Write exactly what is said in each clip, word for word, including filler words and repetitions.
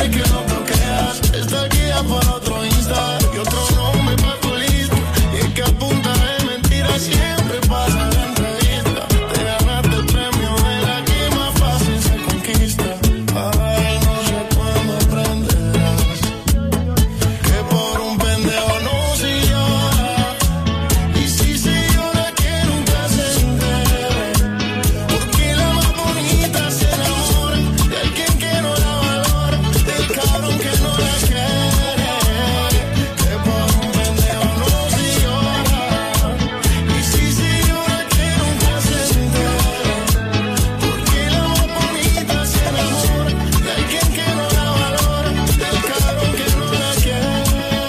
que no bloqueas. Está guía por otro Insta y otro nombre para tu lista. Y es que a punta de mentiras siempre pasa la entrevista. Te ganaste el premio de la que más fácil se conquista. Ay, no sé cuándo aprenderás que por un pendejo no se llora. Y si se llora que nunca se entere. Porque la más bonita se enamora de alguien que no la valora, del cabrón que no la quiere. Que por un pendejo no se llora. Y si se llora que nunca se entere. Porque la más bonita se enamora de alguien que no la valora, del cabrón que no la quiere.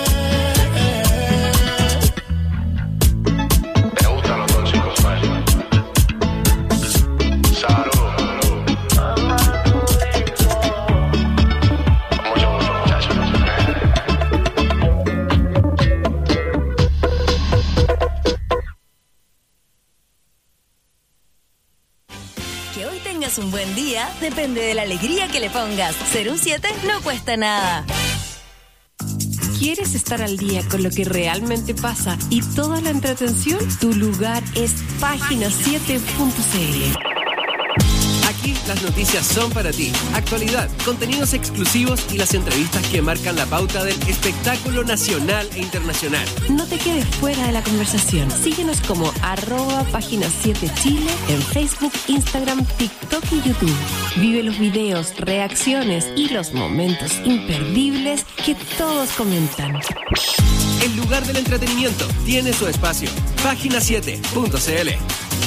Me gustan los tóxicos, ¿vale? Salud. Mucho gusto, muchachos. Que hoy tengas un buen día depende de la alegría que le pongas. Ser un siete no cuesta nada. ¿Quieres estar al día con lo que realmente pasa y toda la entretención? Tu lugar es página siete punto c l. Aquí las noticias son para ti. Actualidad, contenidos exclusivos y las entrevistas que marcan la pauta del espectáculo nacional e internacional. No te quedes fuera de la conversación. Síguenos como arroba página siete Chile en Facebook, Instagram, TikTok y YouTube. Vive los videos, reacciones y los momentos imperdibles que todos comentan. El lugar del entretenimiento tiene su espacio. página siete punto c l.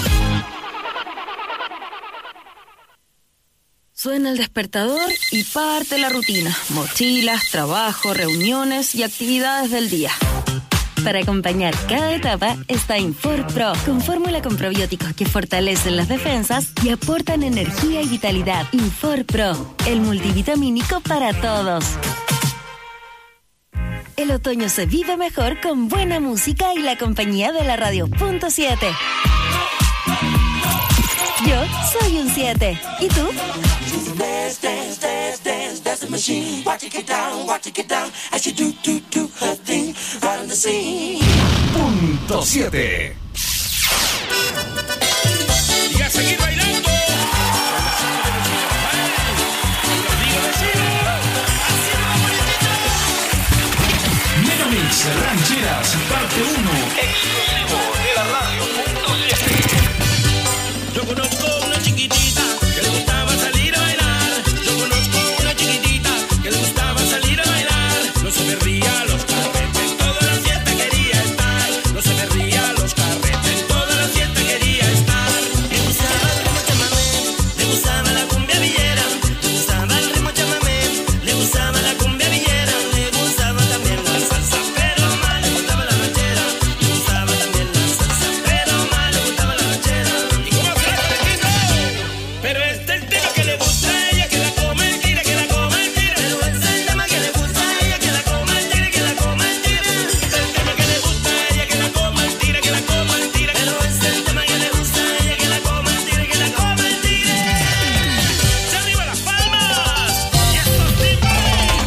Suena el despertador y parte la rutina. Mochilas, trabajo, reuniones y actividades del día. Para acompañar cada etapa está Infor Pro, con fórmula con probióticos que fortalecen las defensas y aportan energía y vitalidad. Infor Pro, el multivitamínico para todos. El otoño se vive mejor con buena música y la compañía de la radio punto siete. Yo soy un siete. ¿Y tú? Dance, dance, dance, dance, that's the machine. Watch it get down, watch it get down. As she do, do, do her thing, right on the scene. Punto siete. Y a seguir bailando. Megamix Rancheras, parte uno. Exclusivo de la radio punto siete. Yo conozco una chiquitita que le gustaba salir a bailar. Yo conozco una chiquitita que le gustaba salir a bailar. No se perdía los carretes, toda la fiesta quería estar. No se perdía los carretes, toda la fiesta quería estar. Le gustaba el ritmo chamamé, le gustaba la cumbia villera. Le gustaba el ritmo chamamé, le gustaba la cumbia villera. Le gustaba también la salsa, pero más le gustaba la ranchera. Le gustaba también la salsa, pero más le gustaba la ranchera. ¿Y cómo habrá repetido? Pero este es el tema que le gusta a ella, que la coma el tire, que la coma el tire. Pero este es el tema que le gusta a ella, que la coma el tire, que la coma el tire. Este es el tema que le gusta a ella, que la coma el tire, que la coma el tire. Pero este es el tema que le gusta a ella, que la coma el tire, que la coma el tire. ¡Se arriba las palmas! ¡Y estos tipos!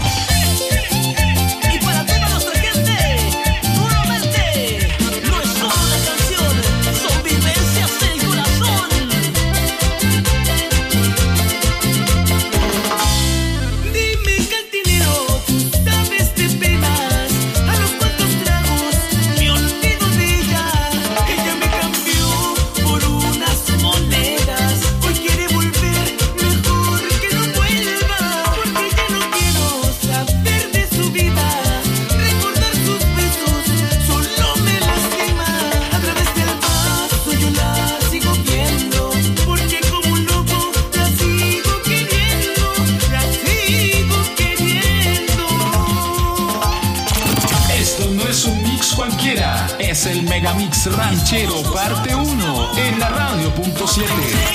Y para toda nuestra gente, nuevamente, no es solo una canción, son vivencias del corazón. Dime, cantinero, ¿sabes de penas? A los cuantos tragos me olvido de ella. Ella me cambió por unas monedas. Hoy quiere volver, mejor que no vuelva. Porque ya no quiero saber de su vida. Recordar sus besos solo me lastima. A través del vaso yo la sigo viendo. Porque como un loco la sigo queriendo. La sigo queriendo. Esto no es un mix cualquiera, es el Megamix Ranchero parte uno en la radio punto siete.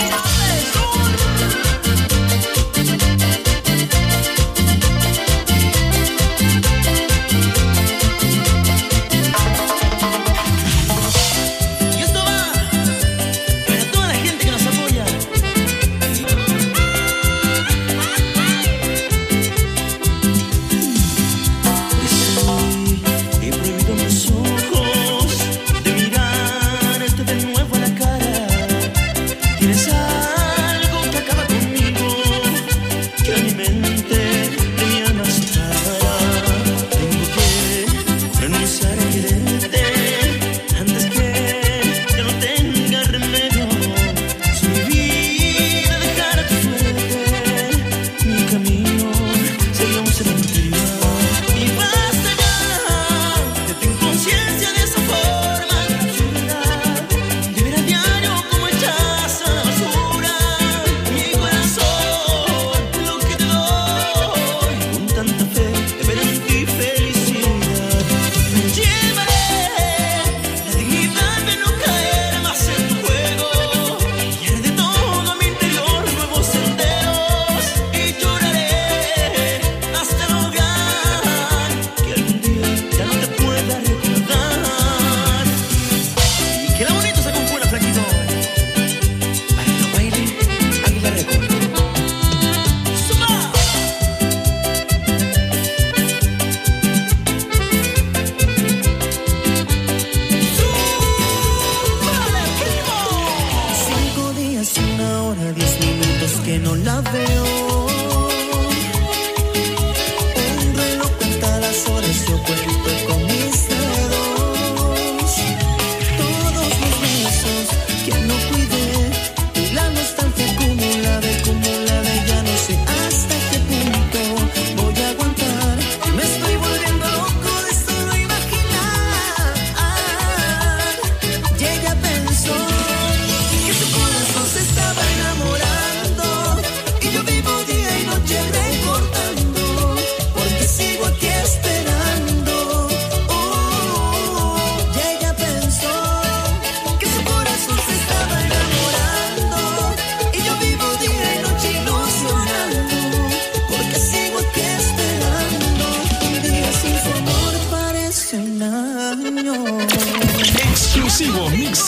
Y esto va para toda la gente que nos apoya.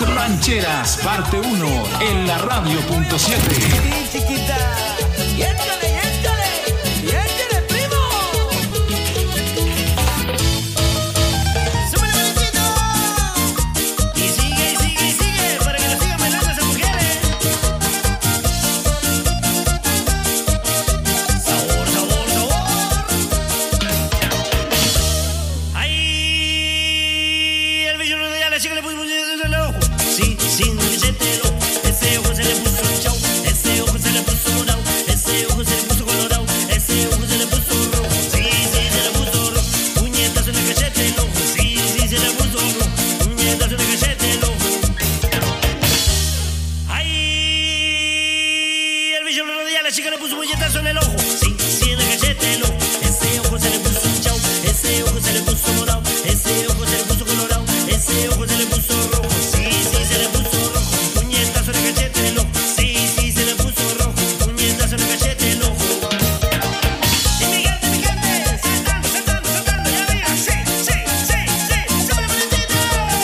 Rancheras, parte uno, en la radio punto siete. Sí, chiquita. Y échale, y échale, y échale, primo. ¡Súbele, malecito! Y sigue, y sigue, y sigue, para que lo sigan bailando esas mujeres. Sabor, sabor, sabor. ¡Ay! El bello no de la chica le puso un en el ojo. Sí, sí, no le siente el ojo. Ese ojo se le puso chau. Ese ojo se le puso morado. Ese ojo se le puso colorado. Ese ojo se le puso rojo. Sí, sí, se le puso rojo. Puñetazo en el cachete el ojo. Sí, sí, se le puso rojo. Puñetazo en el cachete el ojo. ¡Ay! El bicho lo rodea, la chica le puso puñetazo en el ojo. Sí, sí, en el cachete el ojo. Ese ojo se le puso chau. Ese ojo se le puso morado. Ese ojo se le puso colorado. Ese ojo se le puso rojo. Sí, sí, se le puso rojo. Puñetazo en el cachete del ojo. Sí, sí, se le puso rojo. Puñetazo en el cachete del ojo. Y mi gente, mi gente, saltando, saltando, saltando, ya veía. Sí, sí, sí, sí, súbele, malecito.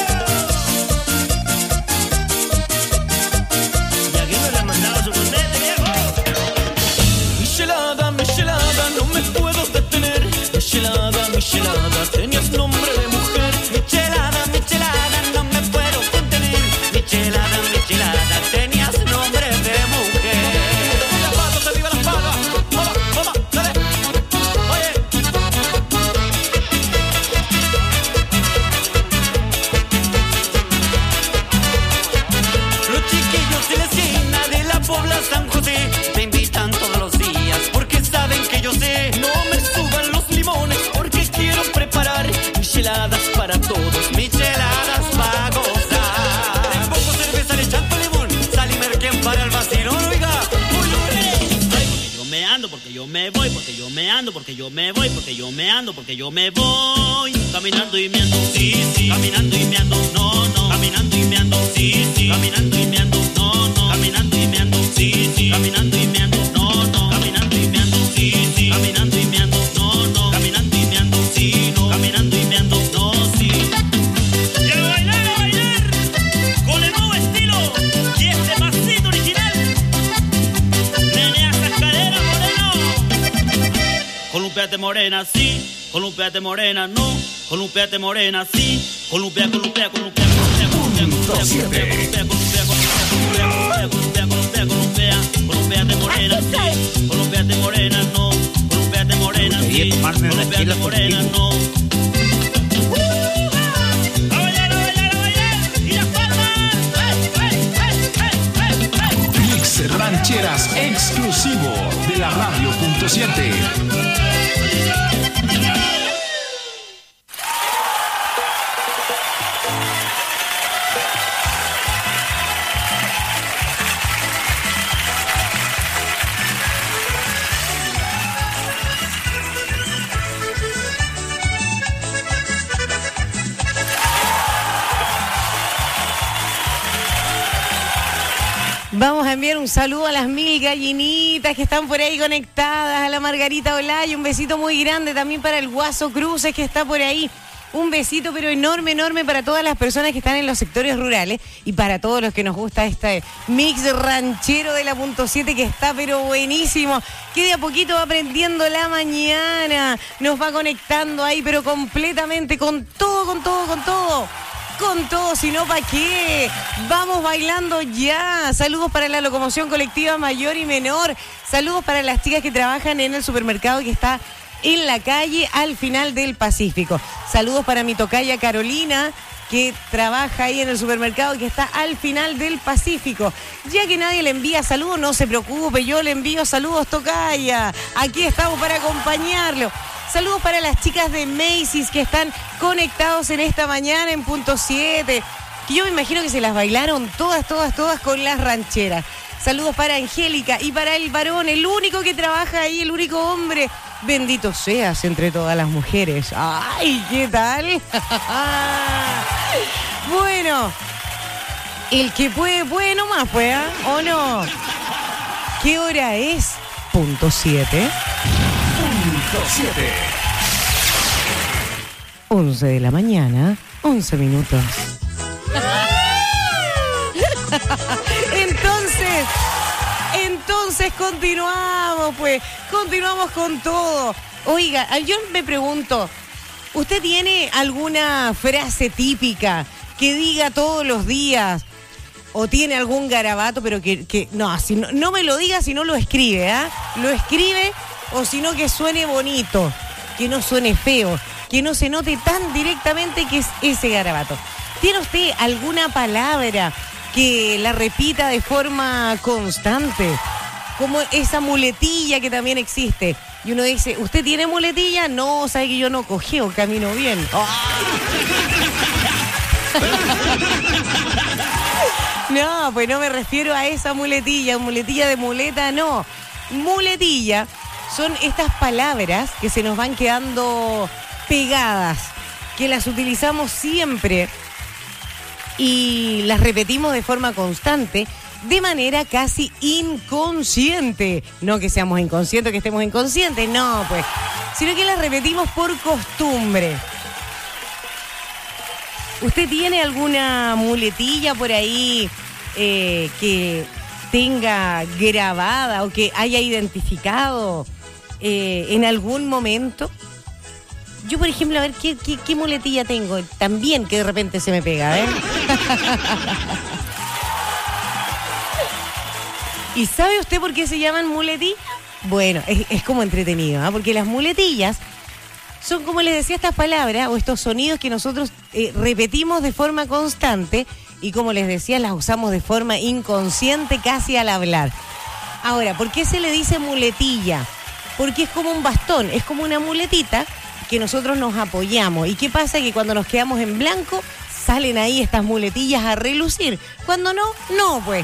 Y aquí me la mandaba su cornete, viejo. Michelada, michelada, no me puedo detener. Michelada, michelada, tenías nombre de mujer. Michelada, michelada, no me puedo contener. Michelada, michelada, tenías nombre de mujer. ¡Las patas, arriba las patas! ¡Vamos, vamos, dale! Oye. Los chiquillos de la esquina de la Pobla San José te invitan todos los días porque saben que yo sé. No me suban los limones porque quiero preparar micheladas para todos, micheladas para gozar. Le pongo cerveza, le chanto limón, sal y merquén para el vacilón, oiga. Porque yo me ando, porque yo me voy, porque yo me ando, porque yo me voy, porque yo me ando, porque yo me voy. Caminando y me ando, sí, sí. Caminando y me ando, no, no. Caminando y me ando, sí, sí. Caminando y me ando, no, no. Caminando y me ando, sí, sí. Caminando y me ando, no, no. Caminando y me ando, sí, sí. Caminando y me ando, no, no. Caminando y me ando, sí, no. Caminando y me ando, no, sí. Y a bailar, a bailar, con el nuevo estilo y este pasito original. Menea esas caderas, moreno. Columpiate morena, sí. Columpiate morena, no. Columpiate morena, sí. Columpia, columpia, columpia, columpia, columpia, columpia, columpia, columpia, columpia, columpia, columpia, columpia, columpiate morena, sí. Columpiate morena, no. Columpiate morena, sí. Columpiate morena, no. A bailar, a bailar, a bailar. Y las palmas. Mix Rancheras exclusivo de la radio punto siete. Vamos a enviar un saludo a las mil gallinitas que están por ahí conectadas, a la Margarita Olaya, un besito muy grande también para el Guaso Cruces que está por ahí. Un besito pero enorme, enorme para todas las personas que están en los sectores rurales y para todos los que nos gusta este mix ranchero de la punto siete que está pero buenísimo, que de a poquito va aprendiendo la mañana, nos va conectando ahí pero completamente con todo, con todo, con todo. Con todo, si no, ¿para qué? Vamos bailando ya. Saludos para la locomoción colectiva mayor y menor. Saludos para las chicas que trabajan en el supermercado que está en la calle al final del Pacífico. Saludos para mi tocaya Carolina, que trabaja ahí en el supermercado que está al final del Pacífico. Ya que nadie le envía saludos, no se preocupe, yo le envío saludos, tocaya. Aquí estamos para acompañarlo. Saludos para las chicas de Macy's que están conectados en esta mañana en punto siete. Que yo me imagino que se las bailaron todas, todas, todas con las rancheras. Saludos para Angélica y para el varón, el único que trabaja ahí, el único hombre. Bendito seas entre todas las mujeres. ¡Ay, qué tal! Bueno, el que puede, puede nomás, pues, ¿eh? ¿O no? ¿Qué hora es? Punto siete. siete. once de la mañana, once minutos. Entonces, entonces continuamos, pues, continuamos con todo. Oiga, yo me pregunto, ¿usted tiene alguna frase típica que diga todos los días? ¿O tiene algún garabato, pero que, que no, si no, no me lo diga si no lo escribe, ¿ah? ¿eh? Lo escribe o si no que suene bonito, que no suene feo, que no se note tan directamente que es ese garabato. ¿Tiene usted alguna palabra que la repita de forma constante? Como esa muletilla que también existe. Y uno dice, ¿usted tiene muletilla? No, sabe que yo no cojeo, camino bien. ¡Oh! No, pues no me refiero a esa muletilla, muletilla de muleta, no. Muletilla son estas palabras que se nos van quedando pegadas, que las utilizamos siempre y las repetimos de forma constante, de manera casi inconsciente. No que seamos inconscientes, que estemos inconscientes, no, pues, sino que las repetimos por costumbre. ¿Usted tiene alguna muletilla por ahí eh, que tenga grabada o que haya identificado eh, en algún momento? Yo, por ejemplo, a ver, ¿qué, qué, qué muletilla tengo? También que de repente se me pega, ¿eh? ¿Y sabe usted por qué se llaman muletillas? Bueno, es, es como entretenido, ¿eh? Porque las muletillas son, como les decía, estas palabras o estos sonidos que nosotros eh, repetimos de forma constante y, como les decía, las usamos de forma inconsciente casi al hablar. Ahora, ¿por qué se le dice muletilla? Porque es como un bastón, es como una muletita que nosotros nos apoyamos. ¿Y qué pasa? Que cuando nos quedamos en blanco, salen ahí estas muletillas a relucir. Cuando no, no, pues.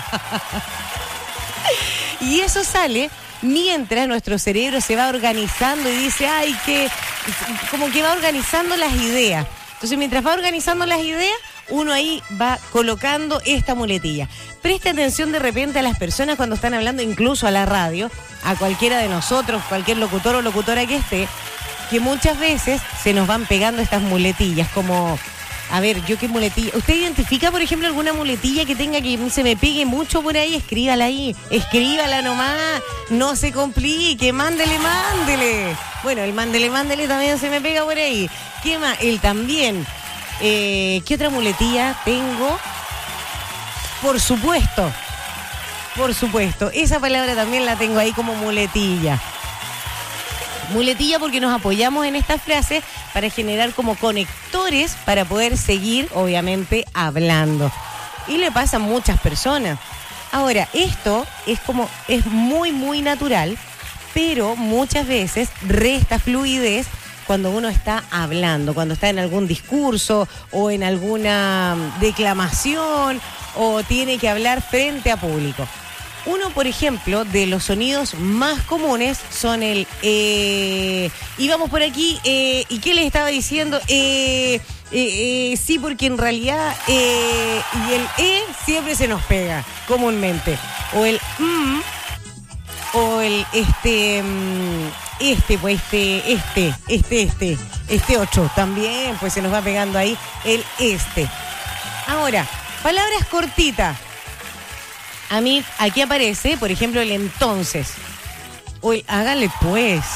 Y eso sale mientras nuestro cerebro se va organizando y dice, ay, que como que va organizando las ideas. Entonces, mientras va organizando las ideas, uno ahí va colocando esta muletilla. Preste atención de repente a las personas cuando están hablando, incluso a la radio, a cualquiera de nosotros, cualquier locutor o locutora que esté, que muchas veces se nos van pegando estas muletillas, como, a ver, yo qué muletilla. ¿Usted identifica, por ejemplo, alguna muletilla que tenga que se me pegue mucho por ahí? Escríbala ahí, escríbala nomás, no se complique, mándele, mándele. Bueno, el mándele, mándele también se me pega por ahí. ¿Qué más? Él también. Eh, ¿Qué otra muletilla tengo? Por supuesto, por supuesto, esa palabra también la tengo ahí como muletilla. Muletilla porque nos apoyamos en esta frase para generar como conectores para poder seguir, obviamente, hablando. Y le pasa a muchas personas. Ahora, esto es como, es muy, muy natural, pero muchas veces resta fluidez cuando uno está hablando, cuando está en algún discurso o en alguna declamación o tiene que hablar frente a público. Uno, por ejemplo, de los sonidos más comunes son el eh, y vamos por aquí, eh, ¿y qué les estaba diciendo? Eh, eh, eh, sí, porque en realidad eh, y el e siempre se nos pega comúnmente. O el mm, o el este, este, pues este, este, este, este, este ocho, también pues se nos va pegando ahí el este. Ahora, palabras cortitas. A mí, aquí aparece, por ejemplo, el entonces. O el hágale pues.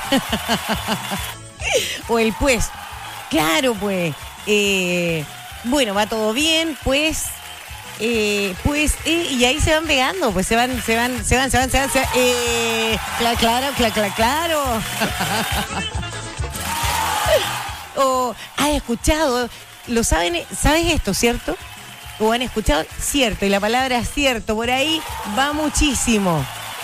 O el pues. Claro, pues. Eh, bueno, va todo bien, pues. Eh, pues, eh, y ahí se van pegando, pues se van, se van, se van, se van, se van, se van. Eh, claro, claro, claro, claro, claro. O, has escuchado, lo saben, ¿sabes esto, cierto? ¿O han escuchado? Cierto, y la palabra cierto por ahí va muchísimo.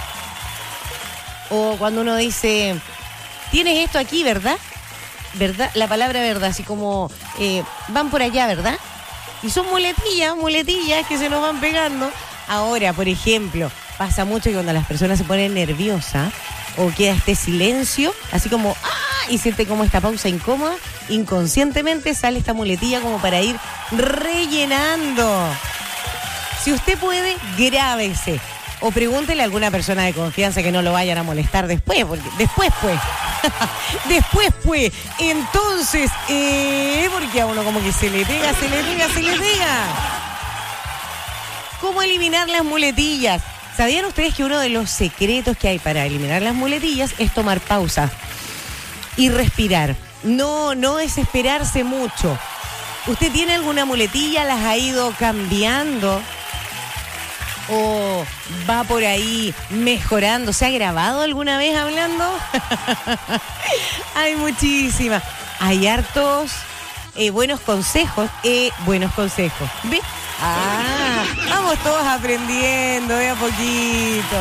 O cuando uno dice, tienes esto aquí, ¿verdad? ¿Verdad? La palabra verdad, así como, eh, van por allá, ¿verdad? Y son muletillas, muletillas que se nos van pegando. Ahora, por ejemplo, pasa mucho que cuando las personas se ponen nerviosas o queda este silencio, así como, ¡ah! Y siente como esta pausa incómoda, inconscientemente sale esta muletilla como para ir rellenando. Si usted puede, grábese. O pregúntele a alguna persona de confianza que no lo vayan a molestar después, porque después pues. Después pues. Entonces, eh, porque a uno como que se le pega, se le pega, se le pega. ¿Cómo eliminar las muletillas? ¿Sabían ustedes que uno de los secretos que hay para eliminar las muletillas es tomar pausa y respirar? No, no desesperarse mucho. ¿Usted tiene alguna muletilla? ¿Las ha ido cambiando? ¿O va por ahí mejorando? ¿Se ha grabado alguna vez hablando? Hay muchísimas. Hay hartos eh, buenos consejos. Eh, buenos consejos. ¿Ve? Ah, vamos todos aprendiendo de a poquito.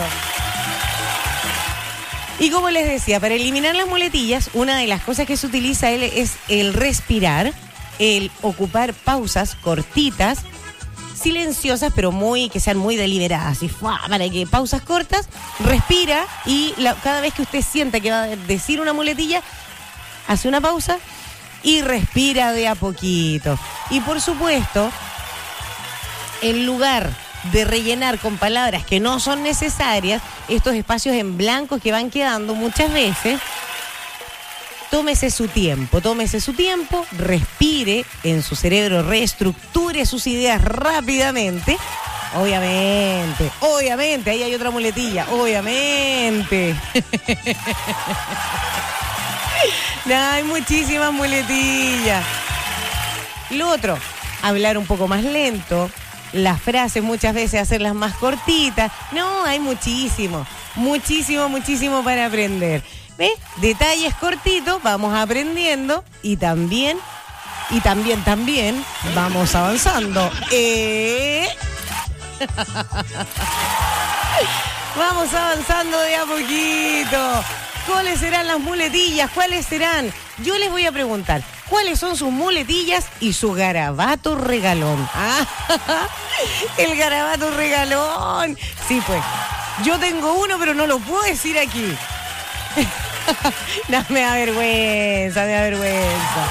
Y como les decía, para eliminar las muletillas, una de las cosas que se utiliza es el respirar, el ocupar pausas cortitas, silenciosas, pero muy que sean muy deliberadas. Y ¡fua! Para que pausas cortas, respira y la, cada vez que usted sienta que va a decir una muletilla, hace una pausa y respira de a poquito. Y por supuesto, en lugar de rellenar con palabras que no son necesarias, estos espacios en blanco que van quedando muchas veces, tómese su tiempo, tómese su tiempo, respire en su cerebro, reestructure sus ideas rápidamente. Obviamente, obviamente, ahí hay otra muletilla, obviamente. No, hay muchísimas muletillas. Lo otro, hablar un poco más lento, las frases muchas veces hacerlas más cortitas. No, hay muchísimo, muchísimo, muchísimo para aprender. ¿Ves? Detalles cortitos, vamos aprendiendo y también, y también, también vamos avanzando. Eh... Vamos avanzando de a poquito. ¿Cuáles serán las muletillas? ¿Cuáles serán? Yo les voy a preguntar, ¿cuáles son sus muletillas y su garabato regalón? Ah, el garabato regalón. Sí, pues, yo tengo uno, pero no lo puedo decir aquí. No, me da vergüenza, me da vergüenza.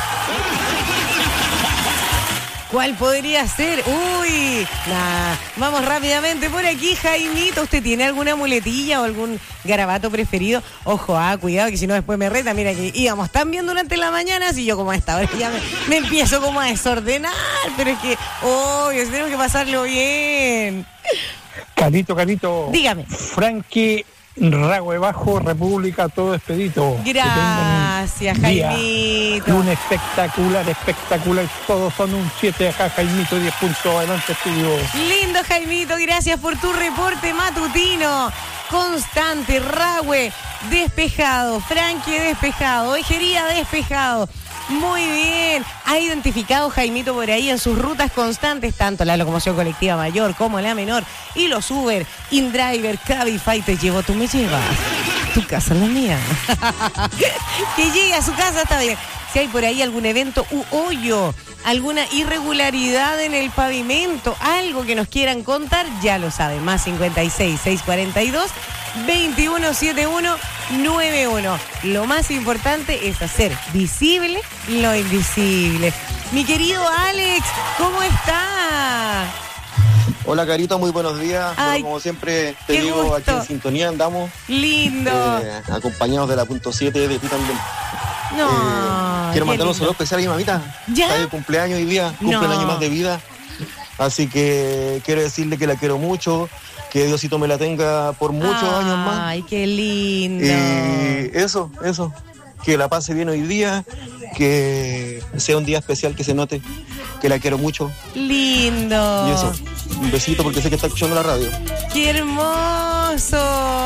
¿Cuál podría ser? Uy, nah. Vamos rápidamente por aquí, Jaimito. ¿Usted tiene alguna muletilla o algún garabato preferido? Ojo, ah, cuidado, que si no después me reta. Mira que íbamos tan bien durante la mañana, así yo como a esta hora ya me, me empiezo como a desordenar. Pero es que, obvio, tenemos que pasarlo bien. Carito, Carito. Dígame. Frankie Ragüe Bajo, República, todo expedito. Gracias, Jaimito. Un espectacular, espectacular. Todos son un siete acá, Jaimito, diez puntos. Adelante, estudio. Lindo, Jaimito, gracias por tu reporte matutino. Constante, Ragüe, despejado. Frankie, despejado. Ejería, despejado. Muy bien. Ha identificado Jaimito por ahí en sus rutas constantes, tanto la locomoción colectiva mayor como la menor, y los Uber, InDriver, Cabify. Te llevo, tú me llevas. Tu casa es la mía. Que llegue a su casa está bien. Si hay por ahí algún evento u hoyo, alguna irregularidad en el pavimento, algo que nos quieran contar, ya lo saben. Más cincuenta y seis, seiscientos cuarenta y dos, veintiuno setenta y uno noventa y uno. Lo más importante es hacer visible lo invisible. Mi querido Alex, ¿cómo está? Hola, Carito, muy buenos días. Ay, bueno, como siempre te qué digo, gusto. aquí en sintonía andamos. Lindo. eh, acompañados de la punto siete, de ti también. No. Eh, quiero qué mandar un lindo. saludo especial a mi mamita. ¿Ya? Está de cumpleaños hoy día, cumple No. un año más de vida. Así que quiero decirle que la quiero mucho, que Diosito me la tenga por muchos Ay, años más. Ay, qué lindo. Y eso, eso. Que la pase bien hoy día, que sea un día especial, que se note, que la quiero mucho. Lindo. Y eso, un besito porque sé que está escuchando la radio. ¡Qué hermoso!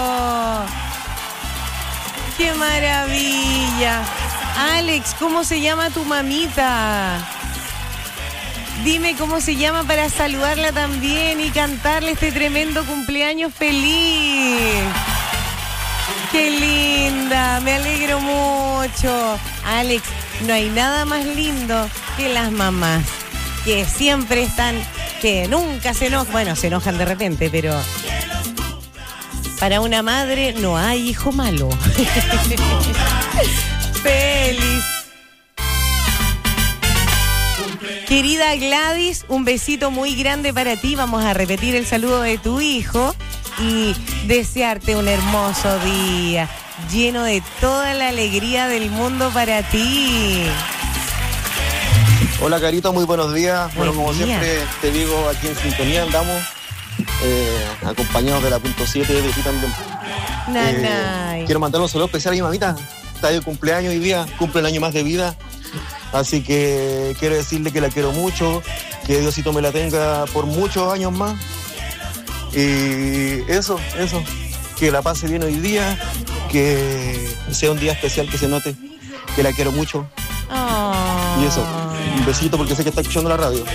¡Qué maravilla! Alex, ¿cómo se llama tu mamita? Dime cómo se llama para saludarla también y cantarle este tremendo cumpleaños feliz. ¡Qué linda! Me alegro mucho. Alex, no hay nada más lindo que las mamás, que siempre están, que nunca se enojan. Bueno, se enojan de repente, pero para una madre no hay hijo malo. ¡Feliz! Querida Gladys, un besito muy grande para ti. Vamos a repetir el saludo de tu hijo y desearte un hermoso día, lleno de toda la alegría del mundo para ti. Hola, Carito, muy buenos días. Buen Bueno, como día. siempre te digo, aquí en sintonía andamos. eh, acompañados de la punto siete de ti también. Nanay. Eh, quiero mandar un saludo especial a mi mamita, está de cumpleaños hoy día, cumple un año más de vida, así que quiero decirle que la quiero mucho, que Diosito me la tenga por muchos años más, y eso, eso, que la pase bien hoy día, que sea un día especial, que se note que la quiero mucho. Oh. Y eso, un besito porque sé que está escuchando la radio.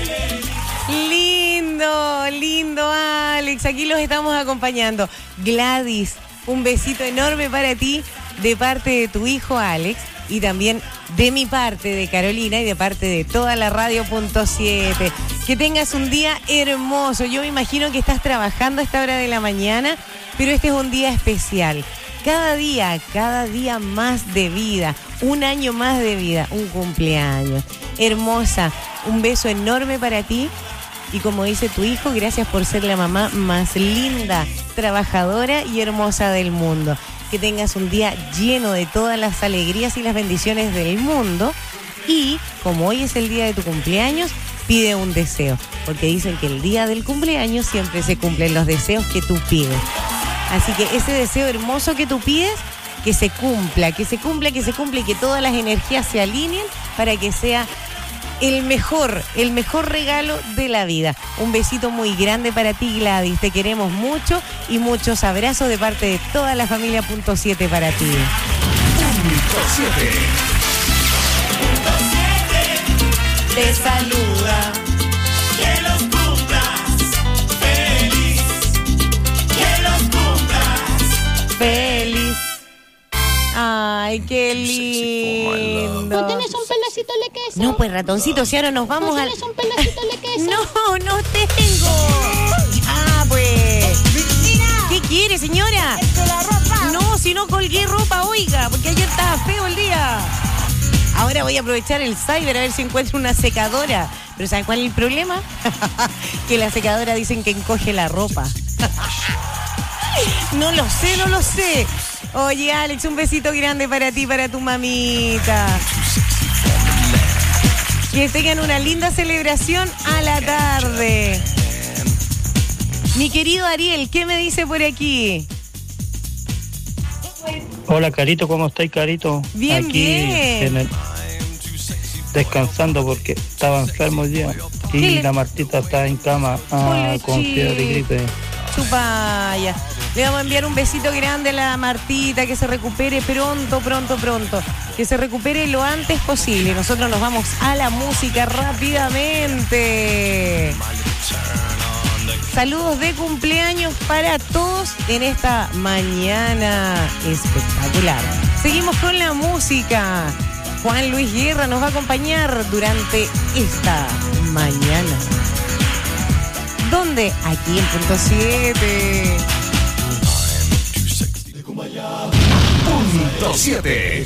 Lindo, lindo Alex, aquí los estamos acompañando. Gladys, un besito enorme para ti de parte de tu hijo Alex y también de mi parte, de Carolina y de parte de toda la radio punto siete. Que tengas un día hermoso. Yo me imagino que estás trabajando a esta hora de la mañana, pero este es un día especial. Cada día, cada día más de vida, un año más de vida, un cumpleaños. Hermosa, un beso enorme para ti y como dice tu hijo, gracias por ser la mamá más linda, trabajadora y hermosa del mundo. Que tengas un día lleno de todas las alegrías y las bendiciones del mundo y como hoy es el día de tu cumpleaños, pide un deseo, porque dicen que el día del cumpleaños siempre se cumplen los deseos que tú pides. Así que ese deseo hermoso que tú pides, que se cumpla, que se cumpla, que se cumpla y que todas las energías se alineen para que sea el mejor, el mejor regalo de la vida. Un besito muy grande para ti, Gladys. Te queremos mucho y muchos abrazos de parte de toda la familia punto siete para ti. Punto siete. Te saluda. Que los cumplas feliz, que los cumplas Feliz. Ay, qué lindo. ¿No tienes un pedacito de queso? No, pues ratoncito, si ahora nos vamos ¿No al... tienes un pedacito de queso? No, no tengo. Ah, pues. ¿Qué quiere, señora? Es que la ropa. No, si no colgué ropa, oiga, porque ayer estaba feo el día. Ahora voy a aprovechar el cyber a ver si encuentro una secadora. Pero ¿saben cuál es el problema? Que la secadora dicen que encoge la ropa. No lo sé, no lo sé. Oye, Alex, un besito grande para ti, para tu mamita. Que tengan una linda celebración a la tarde. Mi querido Ariel, ¿qué me dice por aquí? Hola, Carito, ¿cómo estáis, Carito? Bien, Aquí bien. en el- descansando porque estaba enfermo el día. ¿Qué Y le- la Martita está en cama ah, con fiebre y gripe. Chupaya. Le vamos a enviar un besito grande a la Martita, que se recupere pronto, pronto, pronto. Que se recupere lo antes posible. Nosotros nos vamos a la música rápidamente. Saludos de cumpleaños para todos en esta mañana espectacular. Seguimos con la música. Juan Luis Guerra nos va a acompañar durante esta mañana. ¿Dónde? Aquí en Punto siete. Punto siete.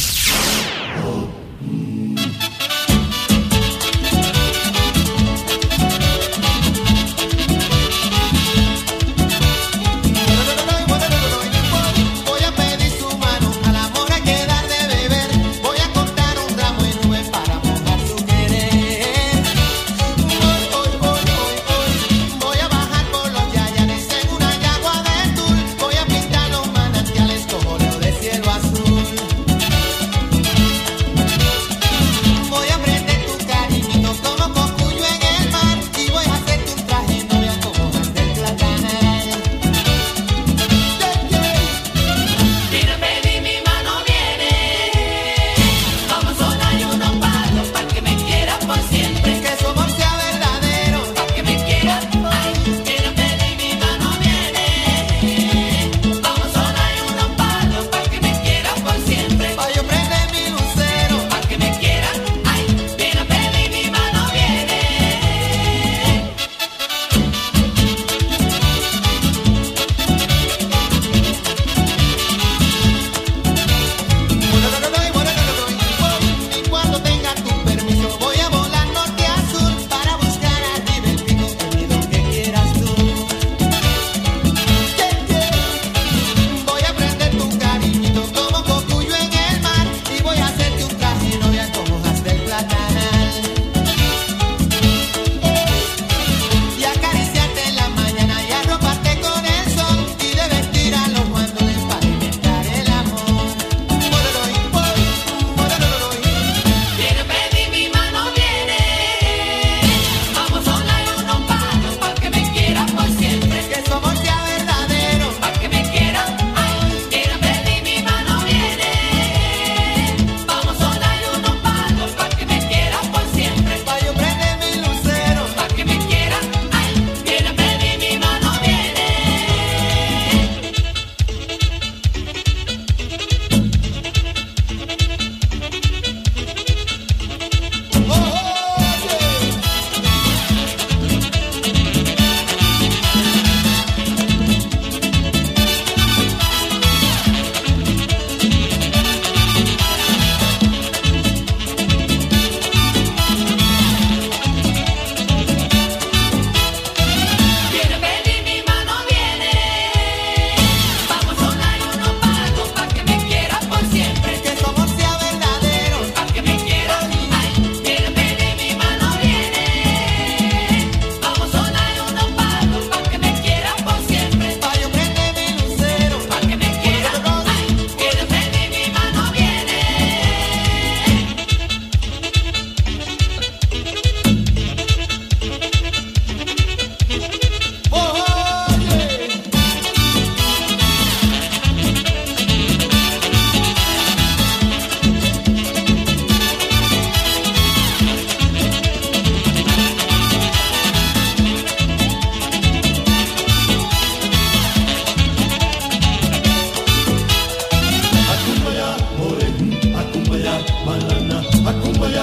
Voy a pedir su mano, al amor hay que dar de beber. Voy a cortar un ramo de nubes para mojar su querer. Hoy, hoy, hoy, hoy, hoy, voy a bajar por los yayares en una yagua de tul. Voy a pintar los manantiales como oro de cielo azul.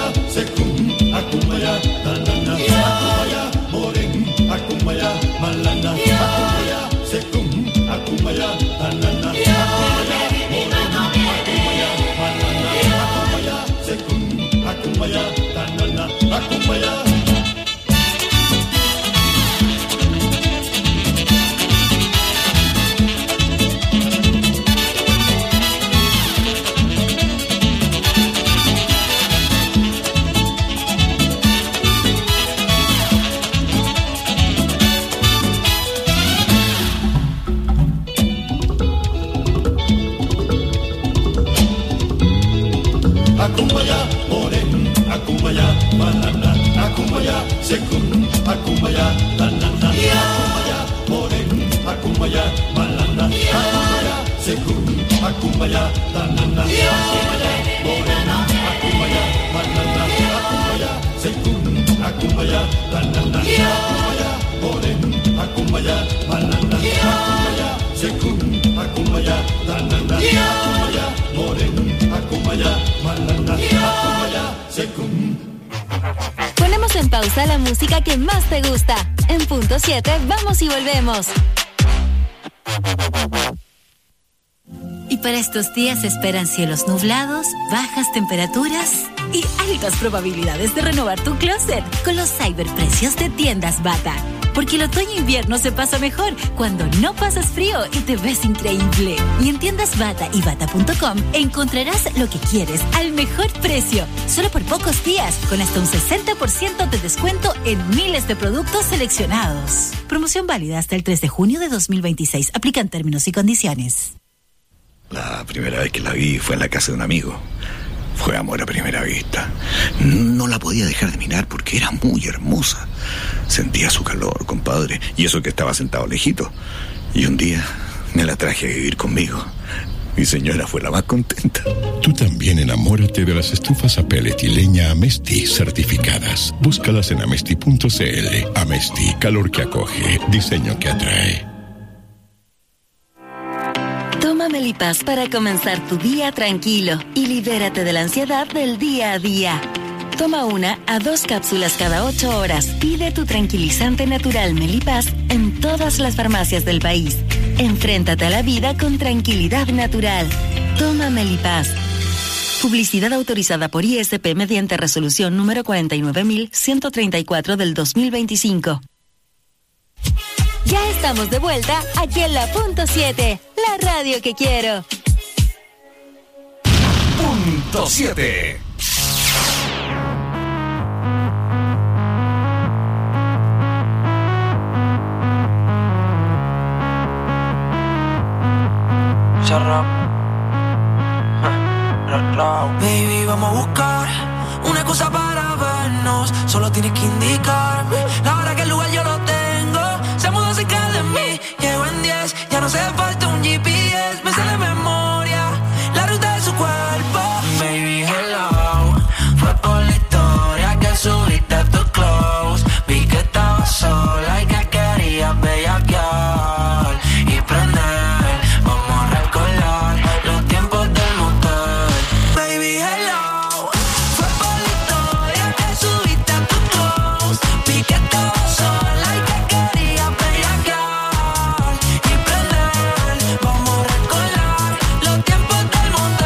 Ponemos en pausa la música que más te gusta. En punto siete, vamos y volvemos. Y para estos días se esperan cielos nublados, bajas temperaturas y altas probabilidades de renovar tu closet con los cyberprecios de Tiendas Bata. Porque el otoño e invierno se pasa mejor cuando no pasas frío y te ves increíble. Y en Tiendas Bata y bata punto com encontrarás lo que quieres al mejor precio. Solo por pocos días, con hasta un sesenta por ciento de descuento en miles de productos seleccionados. Promoción válida hasta el tres de junio de dos mil veintiséis. Aplican términos y condiciones. La primera vez que la vi fue en la casa de un amigo. Fue amor a primera vista. No la podía dejar de mirar porque era muy hermosa. Sentía su calor, compadre, y eso que estaba sentado lejito. Y un día me la traje a vivir conmigo. Mi señora fue la más contenta. Tú también enamórate de las estufas a pellet y leña Amesti certificadas. Búscalas en amesti punto cl. Amesti, calor que acoge, diseño que atrae. Toma Melipaz para comenzar tu día tranquilo y libérate de la ansiedad del día a día. Toma una a dos cápsulas cada ocho horas. Pide tu tranquilizante natural Melipaz en todas las farmacias del país. Enfréntate a la vida con tranquilidad natural. Toma Melipaz. Publicidad autorizada por I S P mediante resolución número cuarenta y nueve mil ciento treinta y cuatro del dos mil veinticinco. Ya estamos de vuelta aquí en la punto siete, la radio que quiero. Punto siete. Baby, vamos a buscar una excusa para vernos. Solo tienes que indicarme la hora que el lugar yo lo tengo. Se mudó cerca de mí, llego en diez. Ya no hace falta un G P S, me sale de memoria la ruta de su cuerpo. Baby, hello, fue por la historia que subiste a tus clothes. Vi que estabas sola y que querías bellaquear y prender. Vamos a recordar los tiempos del motel. Baby, hello, fue por la historia que subiste a tus clothes. Vi que estabas sola y que querías bellaquear y prender. Vamos a recordar los tiempos del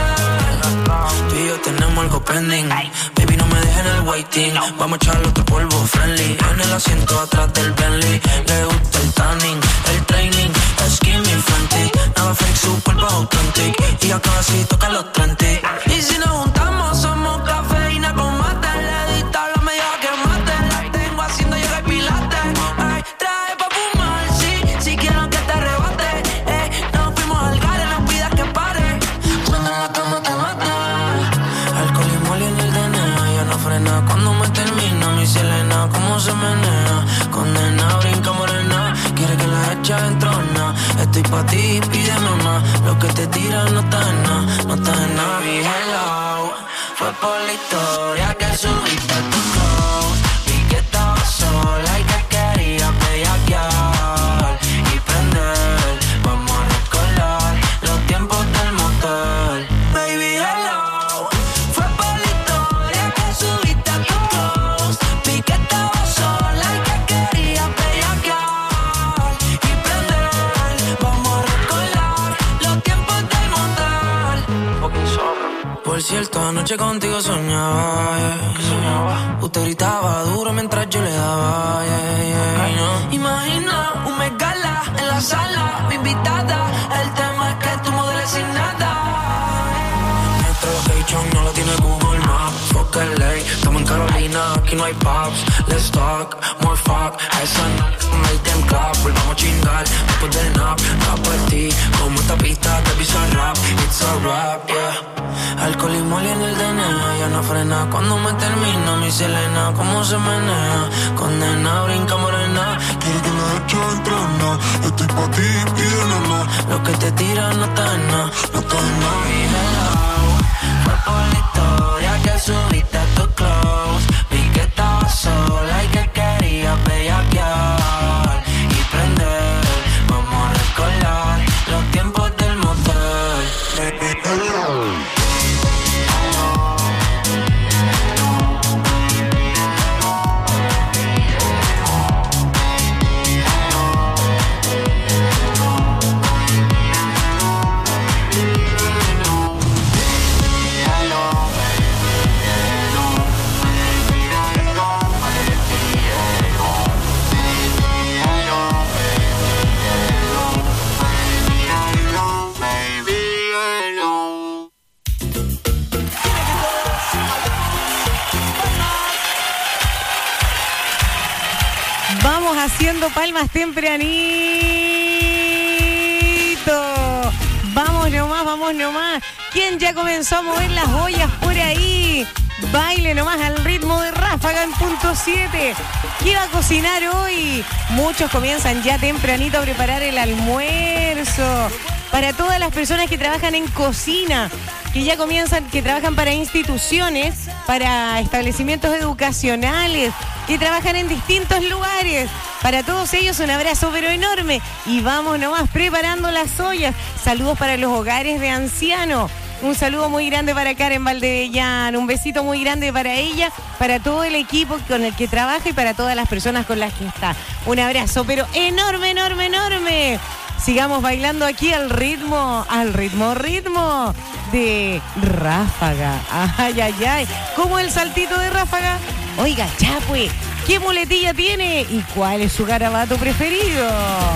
motel. Tú y yo tenemos algo pending. Baby, no me dejes en el waiting. Vamos a echarle otro polvo friendly. En el asiento atrás del Bentley. Le gusta el tanning, el training, skinny frantic. Nada fake, su cuerpo authentic. Y ya casi toca los treinta. Y si nos juntamos somos cafeína con mate. Le dista la media que mate. La tengo haciendo yoga y pilates. Ay, trae pa' fumar, sí. Si quiero que te arrebate. Eh, nos fuimos al gare, no pidas que pare. Cuando en la cama te mata. Alcohol y mole en el D N A. Ya no frena cuando me termina. Mi Selena, cómo se menea. Condena, brinca morena. Quiere que la echa en trona. Estoy pa' ti, pídeme más. Lo que te tira no está en nada, no está en nada. Baby, hello, fue por la historia que subiste a tu clothes. Vi que estabas sola y que querías bellaquear y prender. Vamos a recordar los tiempos del motel. Baby, hello, fue por la historia que subiste. Anoche contigo soñaba, yeah. Usted gritaba duro mientras yo le daba, yeah, yeah, yeah. Imagina un megala en la sala, mi invitada. El tema es que tú modeles sin nada. Nuestro location no lo tiene Google Maps. Fuck L A, estamos en Carolina, aquí no hay pubs. Let's talk, more fuck. Esa no make them clap. Volvamos a chingar después del nap. Rap por ti, como esta pista que pisa rap. It's a rap, yeah. Alcohol y moli en el D N A, ya no frena. Cuando me termina mi Selena, cómo se menea. Condena, brinca morena. Quiero que me eche el trono. Estoy pa' ti, pídelo más. Lo que te tira no está en nada, no está en nada. Fue por la historia que subiste a tu close. Vi que estabas sola y que querías bellaquear y prender. Vamos a recordar los tiempos del motel. Vamos haciendo palmas tempranito. Vamos nomás, vamos nomás. ¿Quién ya comenzó a mover las ollas por ahí? Baile nomás al ritmo de Ráfaga en punto siete. ¿Qué va a cocinar hoy? Muchos comienzan ya tempranito a preparar el almuerzo. Para todas las personas que trabajan en cocina, que ya comienzan, que trabajan para instituciones, para establecimientos educacionales, que trabajan en distintos lugares. Para todos ellos un abrazo pero enorme. Y vamos nomás preparando las ollas. Saludos para los hogares de ancianos. Un saludo muy grande para Karen Valdevellán. Un besito muy grande para ella, para todo el equipo con el que trabaja y para todas las personas con las que está. Un abrazo pero enorme, enorme, enorme. Sigamos bailando aquí al ritmo, al ritmo, ritmo de Ráfaga. Ay, ay, ay. ¿Cómo el saltito de Ráfaga? Oiga, ya pues, ¿qué muletilla tiene y cuál es su garabato preferido?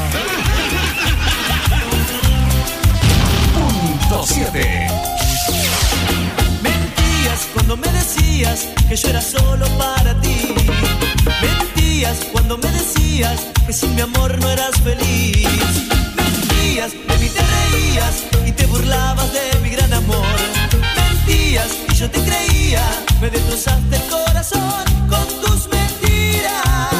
Punto siete. Mentías cuando me decías que yo era solo para ti. Mentías cuando me decías que sin mi amor no eras feliz. Mentías, de mí te reías y te burlabas de mi gran amor. Mentías y yo te creía, me destrozaste el corazón con tus mentiras.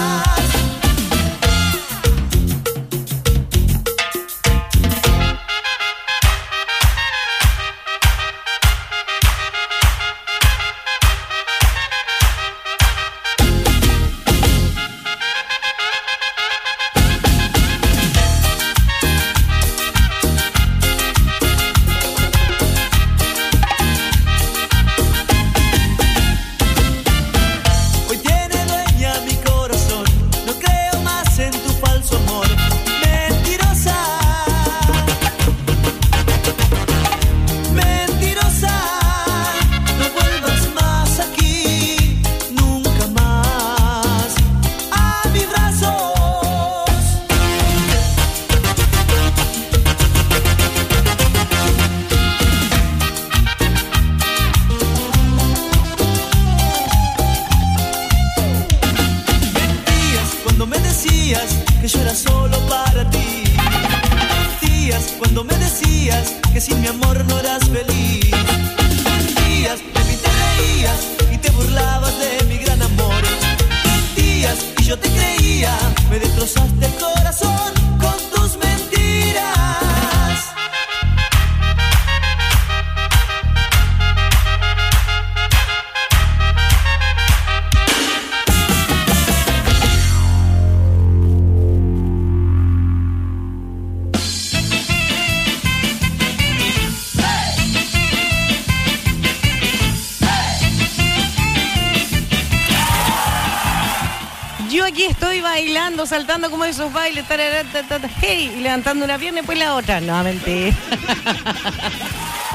Saltando como esos bailes, tarara, tarara, hey, y levantando una pierna y pues la otra. No, mentira.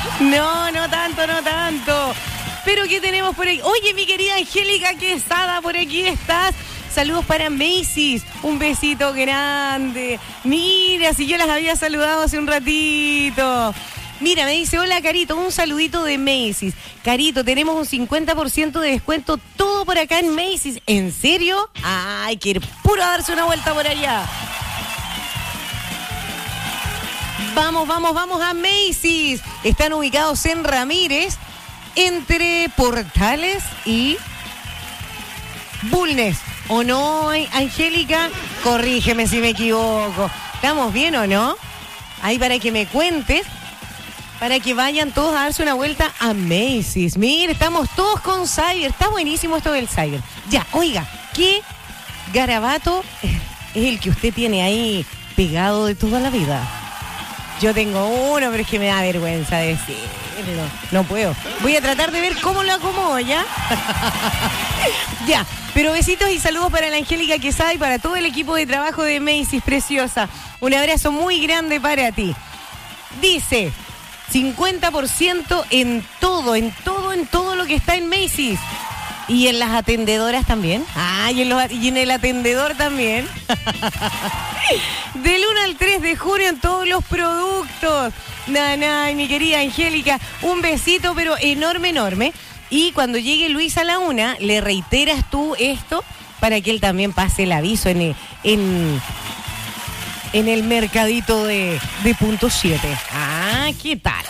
No, no tanto, no tanto. Pero ¿qué tenemos por ahí? Oye, mi querida Angélica Quesada, por aquí estás. Saludos para Macy's. Un besito grande. Mira, si yo las había saludado hace un ratito. Mira, me dice, hola Carito, un saludito de Macy's. Carito, tenemos un cincuenta por ciento de descuento todo por acá en Macy's. ¿En serio? Ay, que ir puro a darse una vuelta por allá. Vamos, vamos, vamos a Macy's. Están ubicados en Ramírez, entre Portales y Bulnes. ¿O no, Angélica? Corrígeme si me equivoco. ¿Estamos bien o no? Ahí para que me cuentes, para que vayan todos a darse una vuelta a Macy's. Mira, estamos todos con Cyber. Está buenísimo esto del Cyber. Ya, oiga, ¿qué garabato es el que usted tiene ahí pegado de toda la vida? Yo tengo uno, pero es que me da vergüenza decirlo. No puedo. Voy a tratar de ver cómo lo acomodo, ¿ya? Ya, pero besitos y saludos para la Angélica Quesada y para todo el equipo de trabajo de Macy's, preciosa. Un abrazo muy grande para ti. Dice, cincuenta por ciento en todo, en todo, en todo lo que está en Macy's. Y en las atendedoras también. Ah, y en, los, y en el atendedor también. Del uno al tres de junio en todos los productos. Nanay, mi querida Angélica, un besito, pero enorme, enorme. Y cuando llegue Luis a la una, le reiteras tú esto para que él también pase el aviso en el, en, en el mercadito de, de punto siete. Ah, ¿qué tal?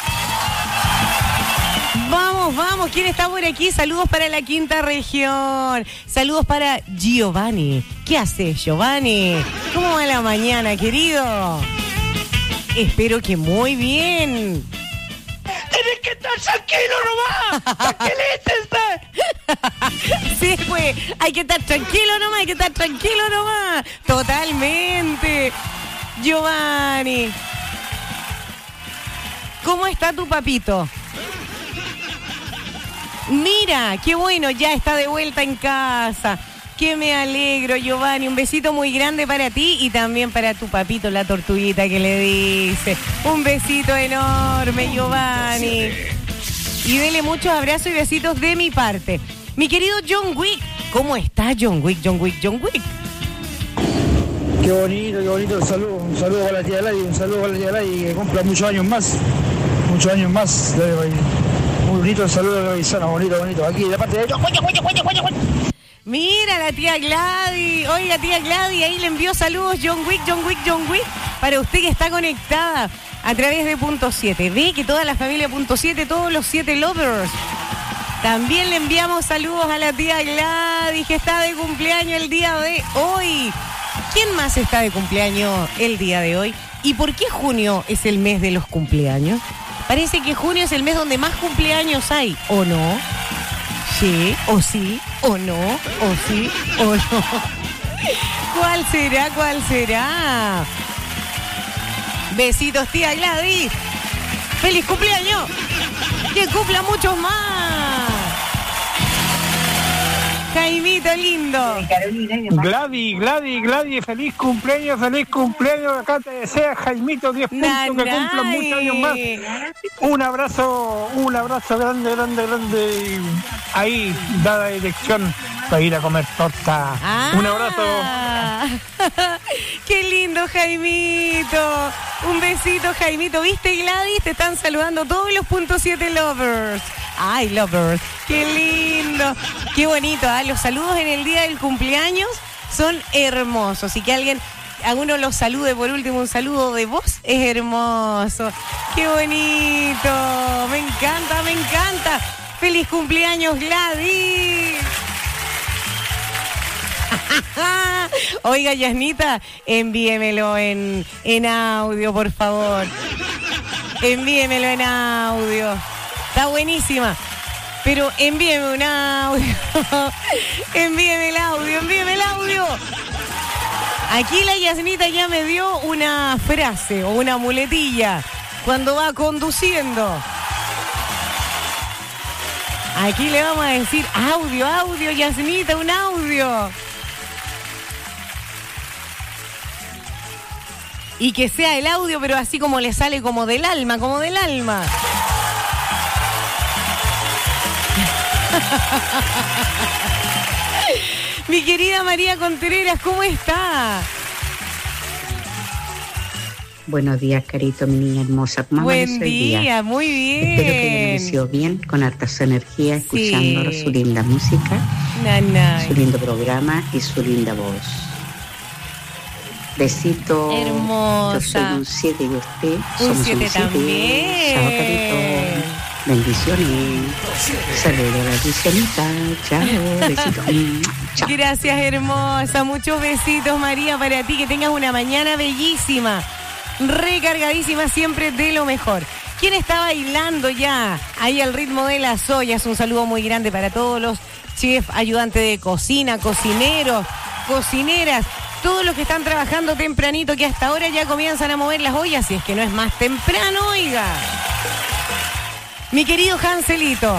Vamos, vamos, ¿quién está por aquí? Saludos para la quinta región. Saludos para Giovanni. ¿Qué haces, Giovanni? ¿Cómo va la mañana, querido? Espero que muy bien. ¡Tienes que estar tranquilo nomás! ¡Tranquilícese! Sí, pues, hay que estar tranquilo nomás, hay que estar tranquilo nomás. Totalmente. Giovanni. ¿Cómo está tu papito? Mira, qué bueno, ya está de vuelta en casa. Que me alegro, Giovanni. Un besito muy grande para ti y también para tu papito, la tortuguita que le dice. Un besito enorme, Giovanni. Y dele muchos abrazos y besitos de mi parte. Mi querido John Wick, ¿cómo está John Wick, John Wick, John Wick? Qué bonito, qué bonito. Un saludo, un saludo para la tía Lady, un saludo para la tía Lady que cumpla muchos años más. Muchos años más. Muy bonito el saludo de la Arizona, bonito, bonito. Aquí, de parte de ellos. Mira la tía Gladys. Oiga, tía Gladys, ahí le envió saludos John Wick, John Wick, John Wick, para usted que está conectada a través de punto siete. Ve que toda la familia punto siete, todos los siete lovers. También le enviamos saludos a la tía Gladys, que está de cumpleaños el día de hoy. ¿Quién más está de cumpleaños el día de hoy? ¿Y por qué junio es el mes de los cumpleaños? Parece que junio es el mes donde más cumpleaños hay, ¿o no? Sí, o sí, o no, o sí, o no. ¿Cuál será? ¿Cuál será? Besitos, tía Gladys. ¡Feliz cumpleaños! ¡Que cumpla muchos más! Jaimito lindo. Gladys, Gladys, Gladys, feliz cumpleaños, feliz cumpleaños. Acá te desea Jaimito diez puntos, que cumplan muchos años más. Un abrazo, un abrazo grande, grande, grande. Ahí, dada dirección para ir a comer torta. Ah, un abrazo. ¡Qué lindo, Jaimito! Un besito, Jaimito. ¿Viste, Gladys? Te están saludando todos los punto siete lovers. ¡Ay, lovers! ¡Qué lindo! ¡Qué bonito! ¿eh? Los saludos en el día del cumpleaños son hermosos. Y que alguien, a uno los salude por último, un saludo de voz, es hermoso. ¡Qué bonito! ¡Me encanta, me encanta! ¡Feliz cumpleaños, Gladys! Oiga, Yasnita, envíemelo en, en audio, por favor. Envíemelo en audio. Está buenísima. Pero envíeme un audio. Envíeme el audio, envíeme el audio. Aquí la Yasnita ya me dio una frase o una muletilla cuando va conduciendo. Aquí le vamos a decir audio, audio, Yasnita, un audio. Y que sea el audio, pero así como le sale como del alma, como del alma. Mi querida María Contreras, ¿cómo está? Buenos días, Carito, mi niña hermosa. ¿Cómo Buen amaneció hoy día, día? muy bien. Espero que amaneció bien, con harta su energía, escuchando Sí. su linda música, Nanay. su lindo programa y su linda voz. Besito. Hermosa. Yo soy un siete y usted. Un somos siete un siete. también. Chao, Carito. Bendiciones. Saludos a la Lucianita. Chao. Besitos. Chao. Gracias, hermosa. Muchos besitos, María, para ti. Que tengas una mañana bellísima. Recargadísima siempre de lo mejor. ¿Quién está bailando ya? Ahí al ritmo de las ollas. Un saludo muy grande para todos los chefs, ayudantes de cocina, cocineros, cocineras, todos los que están trabajando tempranito, que hasta ahora ya comienzan a mover las ollas, si es que no es más temprano, oiga. Mi querido Hanselito.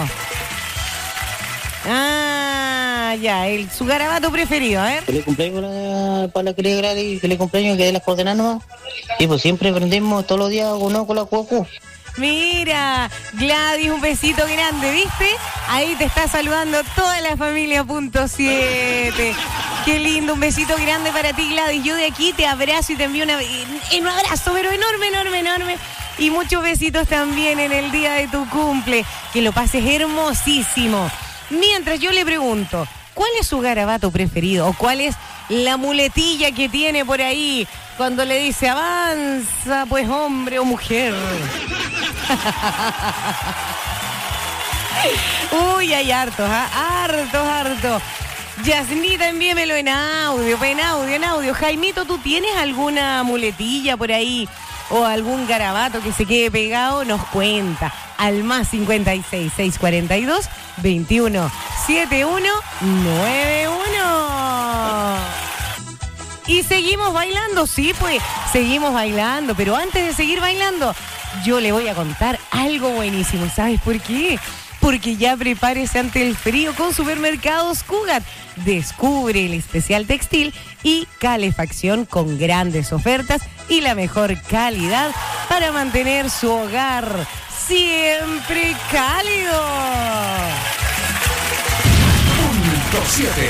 Ah, ya, el, su garabato preferido, a ver. Feliz cumpleaños para, para la querida Gladys, feliz cumpleaños, que de las coordenadas nomás. Y pues siempre aprendemos todos los días con, con la cuacu. Mira, Gladys, un besito grande, ¿viste? Ahí te está saludando toda la familia punto siete. Qué lindo, un besito grande para ti, Gladys. Yo de aquí te abrazo y te envío una, un abrazo, pero enorme, enorme, enorme. Y muchos besitos también en el día de tu cumple. Que lo pases hermosísimo. Mientras yo le pregunto, ¿cuál es su garabato preferido? ¿O cuál es la muletilla que tiene por ahí cuando le dice avanza, pues hombre o mujer? Uy, hay hartos, ¿ah? hartos, hartos. Yasnita, envíemelo en audio, en audio, en audio. Jaimito, ¿tú tienes alguna muletilla por ahí o algún garabato que se quede pegado? Nos cuenta al más cincuenta y seis, seiscientos cuarenta y dos, veintiuno, setenta y uno, noventa y uno. Y seguimos bailando, sí, pues, seguimos bailando. Pero antes de seguir bailando, yo le voy a contar algo buenísimo. ¿Sabes por qué? Porque ya prepárese ante el frío con Supermercados Cugat. Descubre el especial textil y calefacción con grandes ofertas y la mejor calidad para mantener su hogar siempre cálido. Punto siete.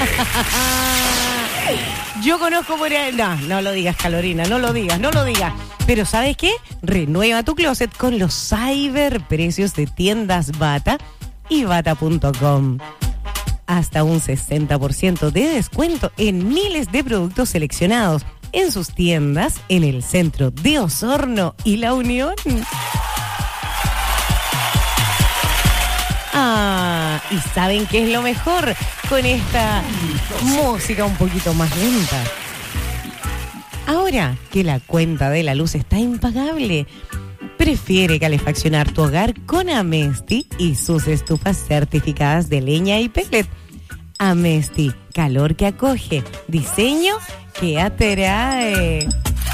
Yo conozco por ahí... No, no lo digas, Calorina, no lo digas, no lo digas. Pero ¿sabes qué? Renueva tu closet con los cyberprecios de tiendas Bata y bata punto com. Hasta un sesenta por ciento de descuento en miles de productos seleccionados en sus tiendas en el centro de Osorno y La Unión. Ah, ¿y saben qué es lo mejor con esta música un poquito más lenta? Ahora que la cuenta de la luz está impagable, prefiere calefaccionar tu hogar con Amesti y sus estufas certificadas de leña y pellet. Amesti, calor que acoge, diseño que atrae.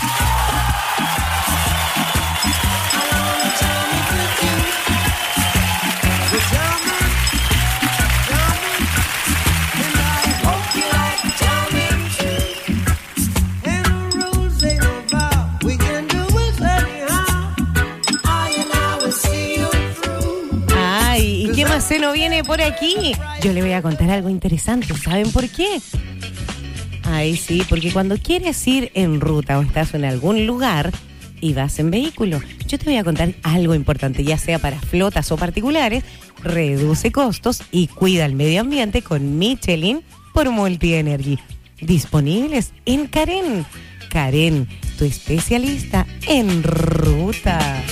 ¿Qué más se nos viene por aquí? Yo le voy a contar algo interesante. ¿Saben por qué? Ay, sí, porque cuando quieres ir en ruta o estás en algún lugar y vas en vehículo, yo te voy a contar algo importante, ya sea para flotas o particulares. Reduce costos y cuida el medio ambiente con Michelin por Multienergy. Disponibles en Karen. Karen, tu especialista en ruta.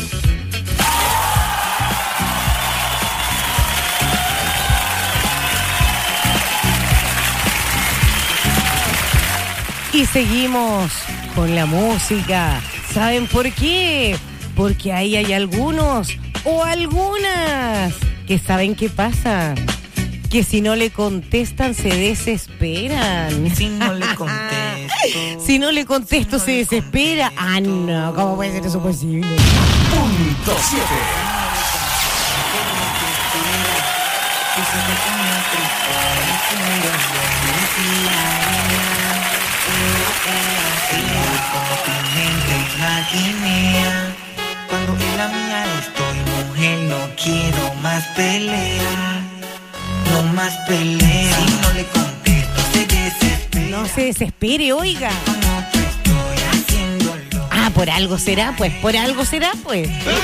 Y seguimos con la música. ¿Saben por qué? Porque ahí hay algunos o algunas que saben qué pasa. Que si no le contestan se desesperan. Si no le contesto. Si no le contesto se desespera. Ah, no, ¿cómo puede ser eso posible? Punto siete. Cuando en la mía estoy, mujer, no quiero más pelea. No no más pelea. Si no le contesto se desespera. No se desespere, oiga. Ah, por algo será, pues, por algo será, pues.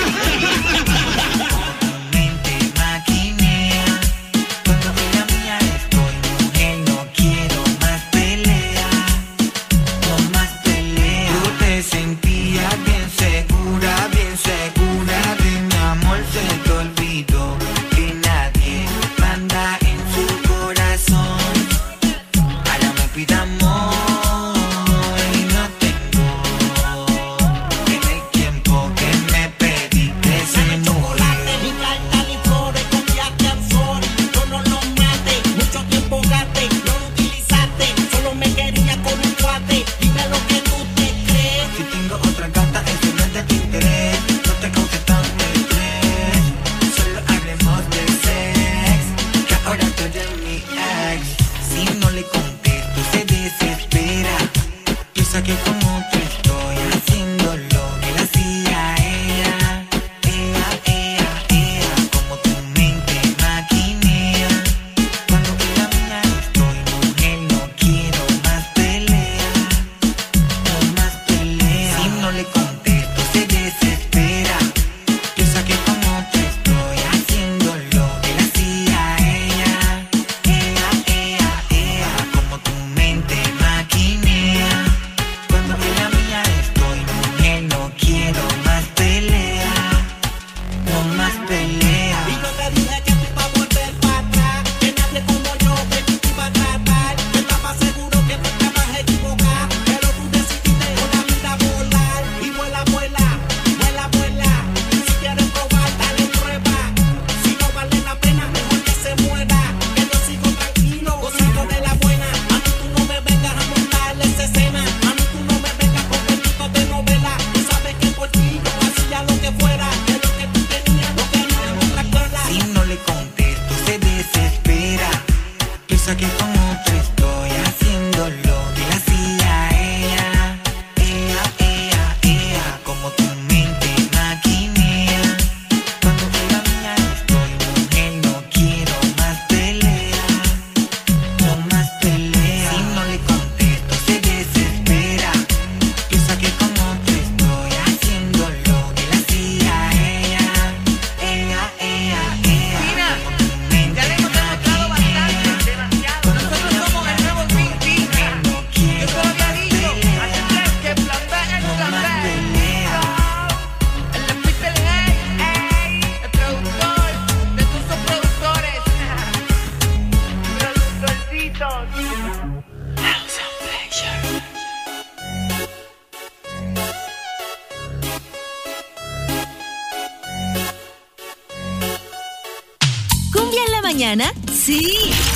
mañana? Sí.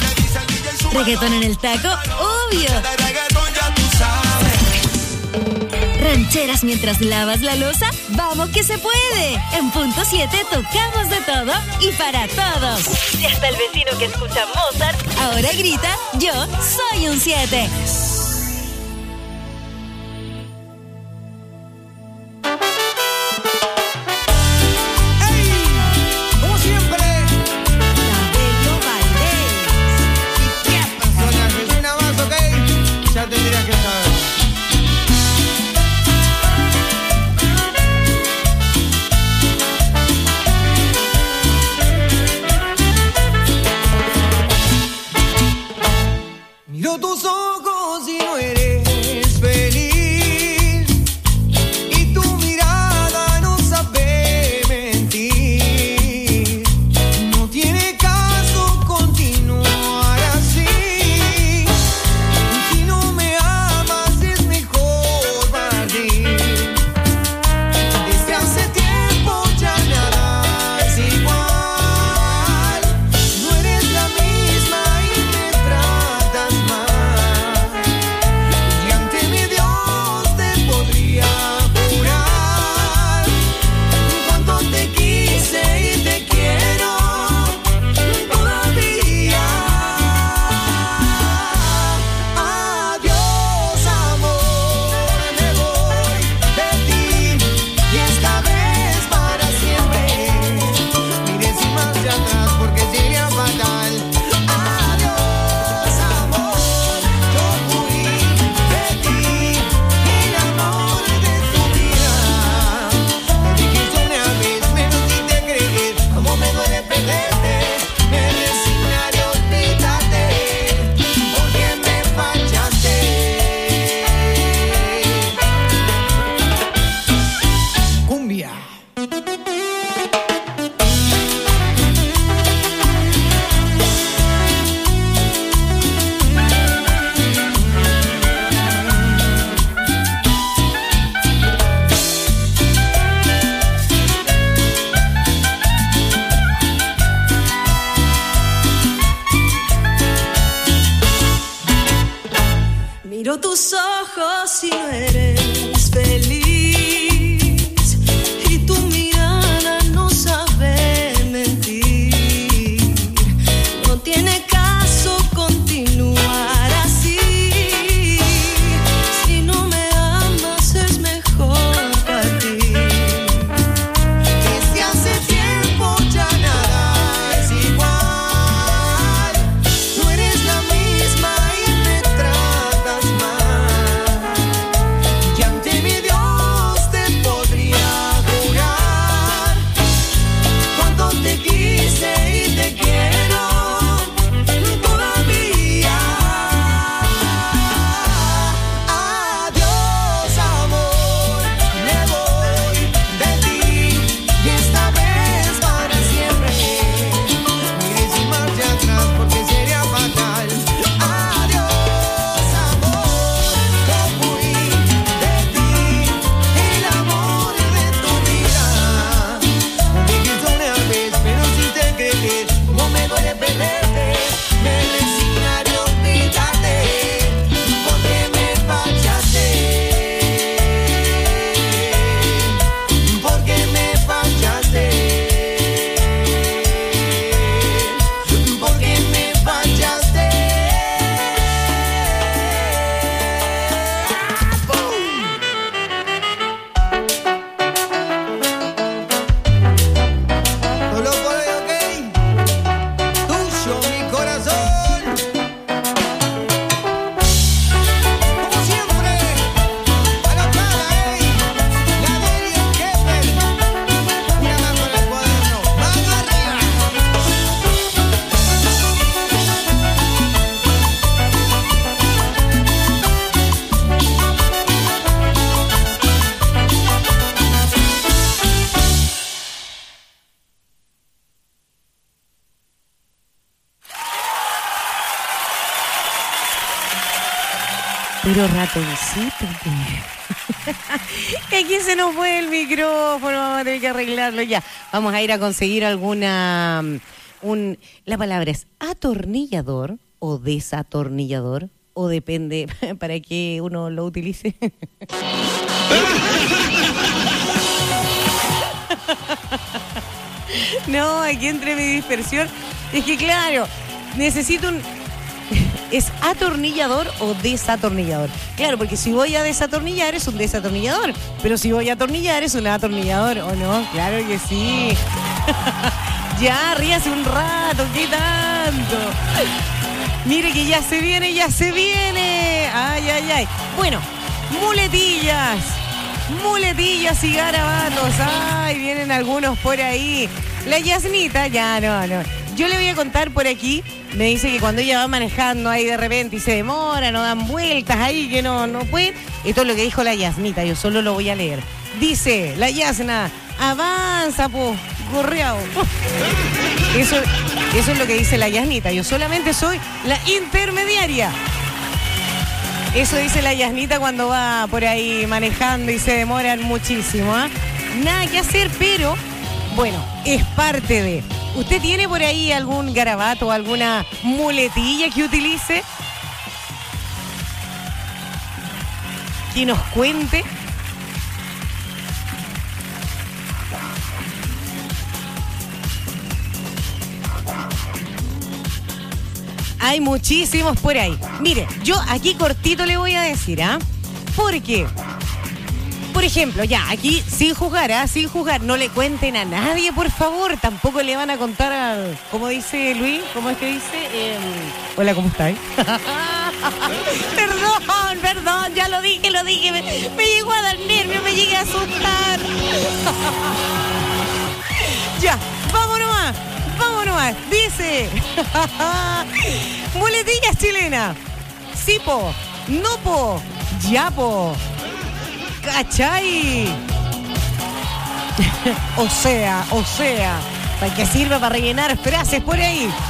Reggaetón en el taco, obvio. Rancheras mientras lavas la loza, vamos que se puede. En punto siete tocamos de todo y para todos. Y hasta el vecino que escucha Mozart ahora grita, yo soy un siete. Miro tus ojos y por tus ojos si no eres feliz y tu mirada no sabe mentir. No tiene caso continuar así. Si no me amas es mejor partir. Desde hace tiempo ya nada es igual. Tú eres la misma y me tratas mal. Y ante mi Dios te podría jurar cuánto te quise y te quiero todavía. Adiós amor, me voy de ti y esta vez para siempre. Mire sin marcha atrás porque sería fatal. Adiós amor, yo fui de ti, el amor de tu vida. Me dijiste una vez, pero si te crees, no me duele perderte. Me resignaré a olvidarte porque me fallaste. Porque me fallaste. Porque me fallaste. Solo por hoy, ok. Tuyo mi corazón. Como siempre, a la plana, ey. La del y el jefe. Una mano en el cuaderno. Mano arriba. Pero ratoncito, que aquí se nos fue el micrófono, vamos a tener que arreglarlo ya. Vamos a ir a conseguir alguna... Un, la palabra es atornillador o desatornillador, o depende para qué uno lo utilice. No, aquí entre mi dispersión. Es que claro, necesito un... ¿Es atornillador o desatornillador? Claro, porque si voy a desatornillar es un desatornillador, pero si voy a atornillar es un atornillador, ¿o no? Claro que sí. Ya, ríase un rato, ¿qué tanto? Mire que ya se viene, ya se viene. Ay, ay, ay. Bueno, muletillas. Muletillas y garabatos. Ay, vienen algunos por ahí. La Yasnita, ya no, no. Yo le voy a contar por aquí. Me dice que cuando ella va manejando ahí de repente y se demora, no dan vueltas ahí, que no, no puede. Esto es lo que dijo la Yasnita, yo solo lo voy a leer. Dice la Yasna, avanza, po, correado. Eso, eso es lo que dice la Yasnita. Yo solamente soy la intermediaria. Eso dice la Yasnita cuando va por ahí manejando y se demoran muchísimo, ¿eh? Nada que hacer, pero bueno, es parte de... ¿Usted tiene por ahí algún garabato o alguna muletilla que utilice? Que nos cuente. Hay muchísimos por ahí. Mire, yo aquí cortito le voy a decir, ¿ah? ¿eh? Porque, por ejemplo, ya, aquí sin juzgar, ¿ah? ¿eh? Sin juzgar, no le cuenten a nadie, por favor. Tampoco le van a contar al... ¿Cómo dice Luis? ¿Cómo es que dice? Eh, hola, ¿cómo estáis? Perdón, perdón, ya lo dije, lo dije. Me, me llegó a dar nervio, me llegué a asustar. Ya, vámonos más. Vámonos más. Dice... Muletillas chilenas. Sipo, nopo, yapo. ¿Cachai? O sea, o sea, ¿para qué sirve? Para rellenar frases por ahí.